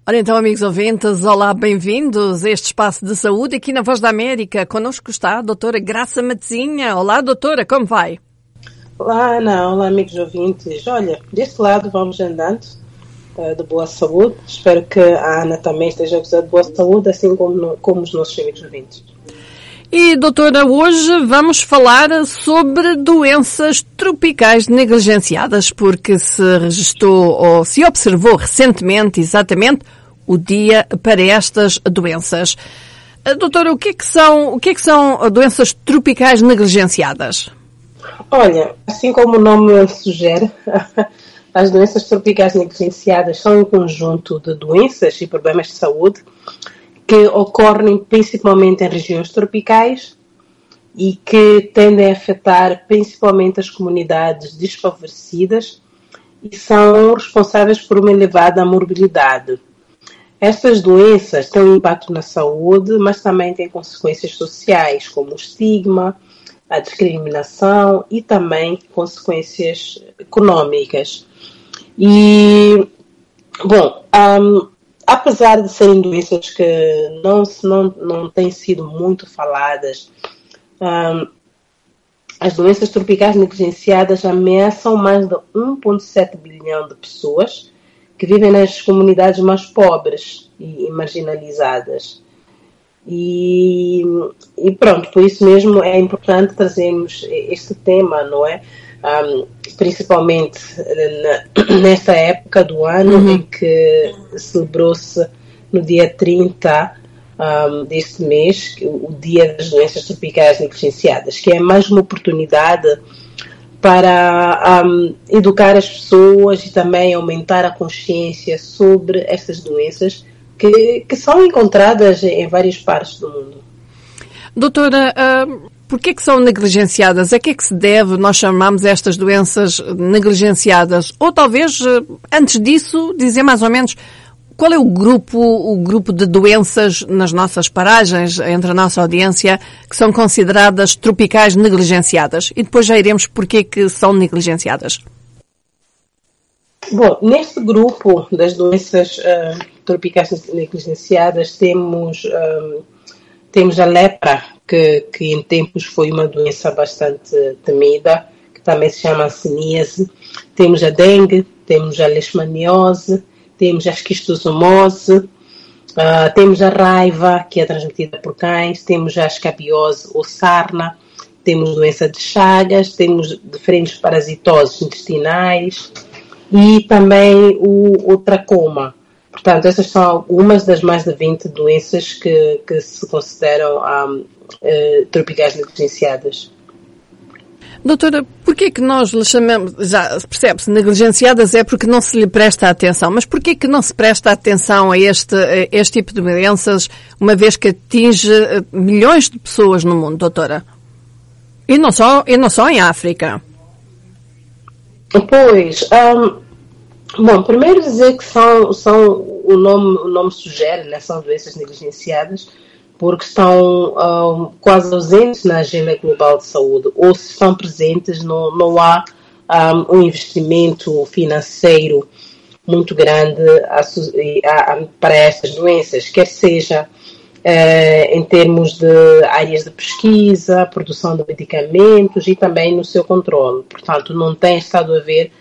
Ora então, amigos ouvintes, olá, bem-vindos a este espaço de saúde aqui na Voz da América. Connosco está a doutora Graça Matezinha. Olá, doutora, como vai? Olá, Ana. Olá, amigos ouvintes. Olha, deste lado vamos andando de boa saúde. Espero que a Ana também esteja a gozar de boa saúde, assim como os nossos amigos ouvintes. E, doutora, hoje vamos falar sobre doenças tropicais negligenciadas, porque se registou ou se observou recentemente, exatamente, o dia para estas doenças. Doutora, o que é que são doenças tropicais negligenciadas? Olha, assim como o nome sugere, as doenças tropicais negligenciadas são um conjunto de doenças e problemas de saúde que ocorrem principalmente em regiões tropicais e que tendem a afetar principalmente as comunidades desfavorecidas e são responsáveis por uma elevada morbilidade. Estas doenças têm um impacto na saúde, mas também têm consequências sociais, como o estigma, a discriminação e também consequências econômicas. E, bom, apesar de serem doenças que não têm sido muito faladas, as doenças tropicais negligenciadas ameaçam mais de 1,7 bilhão de pessoas que vivem nas comunidades mais pobres e marginalizadas. E pronto, por isso mesmo é importante trazermos este tema, não é? Principalmente nesta época do ano em que celebrou-se no dia 30 deste mês o Dia das Doenças Tropicais Negligenciadas, que é mais uma oportunidade para educar as pessoas e também aumentar a consciência sobre estas doenças que são encontradas em várias partes do mundo. Doutora, por que são negligenciadas? A que é que se deve nós chamarmos estas doenças negligenciadas? Ou talvez, antes disso, dizer mais ou menos qual é o grupo de doenças nas nossas paragens, entre a nossa audiência, que são consideradas tropicais negligenciadas? E depois já iremos porque que são negligenciadas. Bom, neste grupo das doenças tropicais negligenciadas temos a lepra, que em tempos foi uma doença bastante temida, que também se chama hanseníase. Temos a dengue, temos a leishmaniose, temos a esquistossomose, temos a raiva, que é transmitida por cães, temos a escabiose ou sarna, temos doença de Chagas, temos diferentes parasitoses intestinais e também o tracoma. Portanto, essas são algumas das mais de 20 doenças que se consideram tropicais negligenciadas. Doutora, porquê que nós lhe chamamos, já percebe-se, negligenciadas é porque não se lhe presta atenção, mas porquê que não se presta atenção a este tipo de doenças, uma vez que atinge milhões de pessoas no mundo, doutora? E não só em África. Pois, bom, primeiro dizer que o nome sugere, né, são doenças negligenciadas, porque estão quase ausentes na agenda global de saúde, ou se estão presentes, não há um investimento financeiro muito grande para estas doenças, quer seja em termos de áreas de pesquisa, produção de medicamentos e também no seu controle. Portanto, não tem estado a haver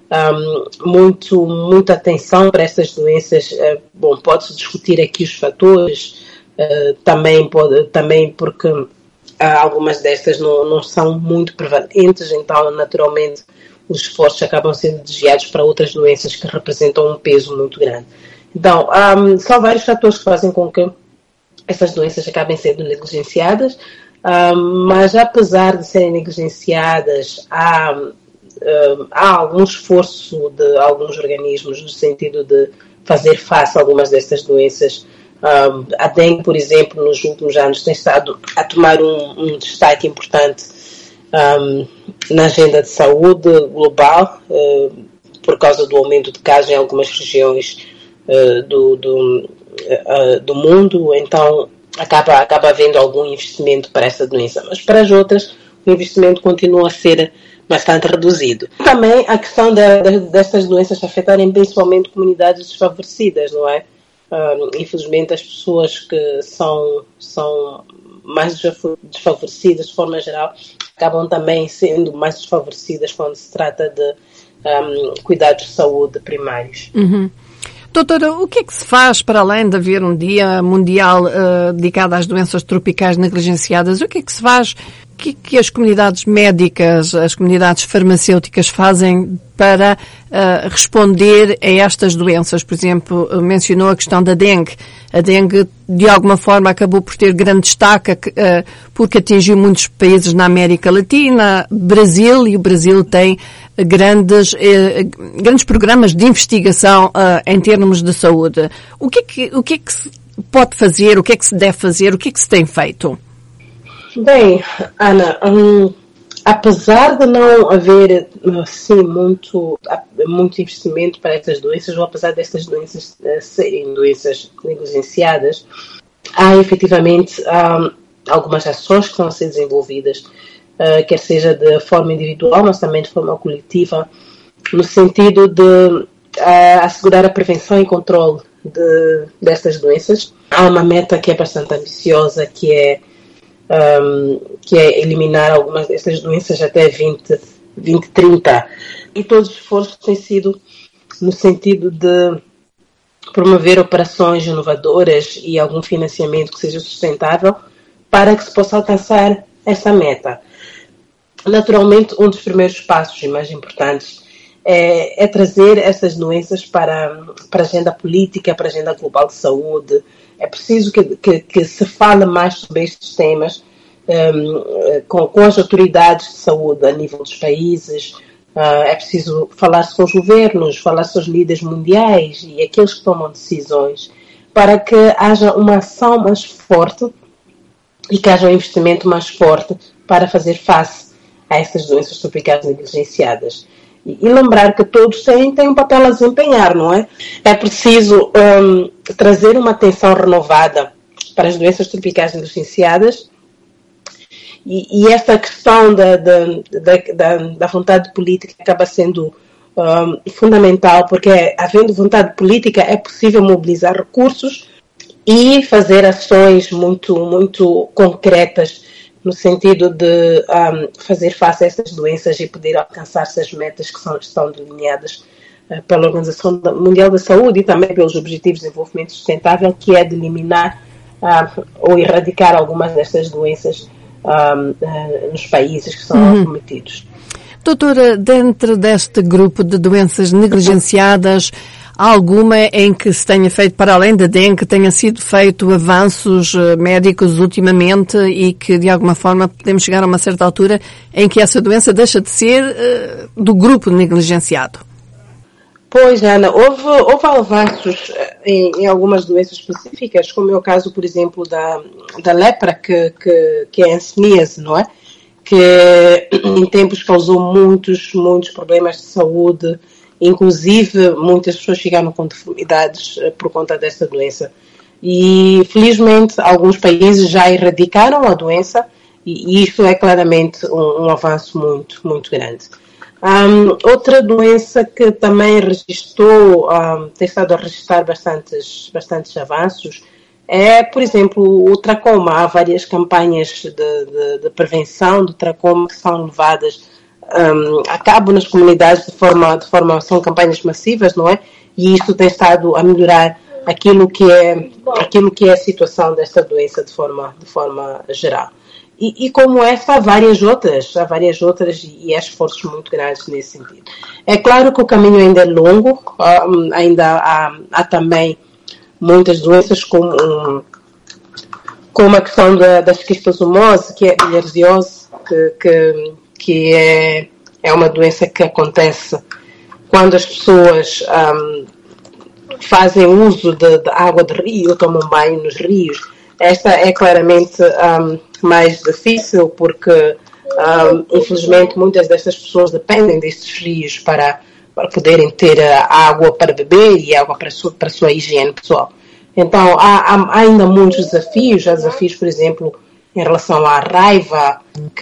muita atenção para estas doenças. Bom, pode-se discutir aqui os fatores, também porque algumas destas não são muito prevalentes, então naturalmente os esforços acabam sendo desviados para outras doenças que representam um peso muito grande. Então, são vários fatores que fazem com que essas doenças acabem sendo negligenciadas, mas apesar de serem negligenciadas, há algum esforço de alguns organismos no sentido de fazer face a algumas destas doenças. A dengue, por exemplo, nos últimos anos tem estado a tomar um destaque importante na agenda de saúde global, por causa do aumento de casos em algumas regiões do mundo, então acaba havendo algum investimento para essa doença, mas para as outras o investimento continua a ser bastante reduzido. Também a questão destas doenças afetarem principalmente comunidades desfavorecidas, não é? Infelizmente, as pessoas que são mais desfavorecidas, de forma geral, acabam também sendo mais desfavorecidas quando se trata de cuidados de saúde primários. Uhum. Doutora, o que é que se faz para além de haver um dia mundial dedicado às doenças tropicais negligenciadas? O que é que se faz? O que as comunidades médicas, as comunidades farmacêuticas fazem para responder a estas doenças? Por exemplo, mencionou a questão da dengue. A dengue, de alguma forma, acabou por ter grande destaque porque atingiu muitos países na América Latina, Brasil, e o Brasil tem grandes programas de investigação em termos de saúde. O que é que se pode fazer? O que é que se deve fazer? O que é que se tem feito? Bem, Ana, apesar de não haver assim, muito investimento para estas doenças, ou apesar destas doenças serem doenças negligenciadas, há efetivamente algumas ações que estão a ser desenvolvidas, quer seja de forma individual, mas também de forma coletiva, no sentido de assegurar a prevenção e controle destas doenças. Há uma meta que é bastante ambiciosa, que é eliminar algumas dessas doenças até 2030. E todos os esforços têm sido no sentido de promover operações inovadoras e algum financiamento que seja sustentável para que se possa alcançar essa meta. Naturalmente, um dos primeiros passos e mais importantes é trazer essas doenças para a agenda política, para a agenda global de saúde. É preciso que se fale mais sobre estes temas com as autoridades de saúde a nível dos países. É preciso falar com os governos, falar com os líderes mundiais e aqueles que tomam decisões, para que haja uma ação mais forte e que haja um investimento mais forte para fazer face a essas doenças tropicais negligenciadas. E lembrar que todos têm um papel a desempenhar, não é? É preciso trazer uma atenção renovada para as doenças tropicais negligenciadas, e esta questão da vontade política acaba sendo fundamental, porque havendo vontade política é possível mobilizar recursos e fazer ações muito, muito concretas no sentido de fazer face a essas doenças e poder alcançar essas metas que estão delineadas pela Organização Mundial da Saúde e também pelos Objetivos de Desenvolvimento Sustentável, que é de eliminar ou erradicar algumas dessas doenças nos países que são acometidos. Doutora, dentro deste grupo de doenças negligenciadas, há alguma em que se tenha feito, para além da dengue, tenha sido feito avanços médicos ultimamente e que, de alguma forma, podemos chegar a uma certa altura em que essa doença deixa de ser do grupo negligenciado? Pois, Ana, houve avanços em algumas doenças específicas, como é o caso, por exemplo, da lepra, que é a hanseníase, não é? Que em tempos causou muitos problemas de saúde. Inclusive, muitas pessoas chegaram com deformidades por conta desta doença. E, felizmente, alguns países já erradicaram a doença e isto é claramente um avanço muito, muito grande. Outra doença que também tem estado a registrar bastantes avanços é, por exemplo, o tracoma. Há várias campanhas de prevenção do tracoma que são levadas a cabo nas comunidades de forma são campanhas massivas, não é? E isto tem estado a melhorar aquilo que é a situação desta doença de forma geral. E como essa, há várias outras e há esforços muito grandes nesse sentido. É claro que o caminho ainda é longo, ainda há também muitas doenças como a questão da esquistossomose, que é a bilharziose, que é uma doença que acontece quando as pessoas fazem uso de água de rio, tomam banho nos rios. Esta é claramente mais difícil porque, infelizmente, muitas destas pessoas dependem destes rios para poderem ter água para beber e água para a sua higiene pessoal. Então, há ainda muitos desafios. Há desafios, por exemplo, em relação à raiva,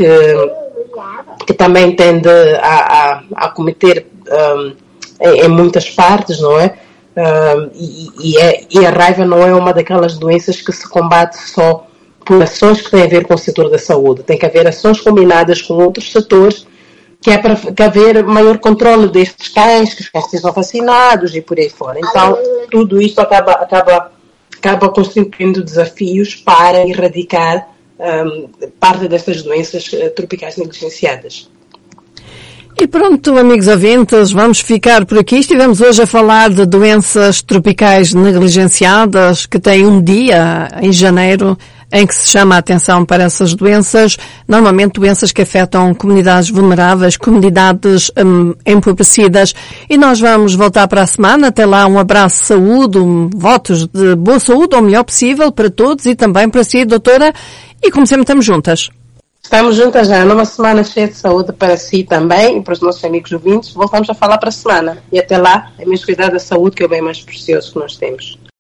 que também tende a cometer em muitas partes, não é? E a raiva não é uma daquelas doenças que se combate só por ações que têm a ver com o setor da saúde. Tem que haver ações combinadas com outros setores, que é para haver maior controle destes cães, que os cães sejam vacinados e por aí fora. Então, tudo isto acaba constituindo desafios para erradicar parte destas doenças tropicais negligenciadas. E pronto, amigos ouvintes, vamos ficar por aqui. Estivemos hoje a falar de doenças tropicais negligenciadas, que têm um dia em janeiro em que se chama a atenção para essas doenças, normalmente doenças que afetam comunidades vulneráveis, comunidades empobrecidas. E nós vamos voltar para a semana. Até lá, um abraço de saúde, votos de boa saúde, o melhor possível para todos e também para si, doutora. E como sempre, estamos juntas. Estamos juntas já, numa semana cheia de saúde para si também e para os nossos amigos ouvintes. Voltamos a falar para a semana. E até lá, é mesmo cuidar da saúde, que é o bem mais precioso que nós temos.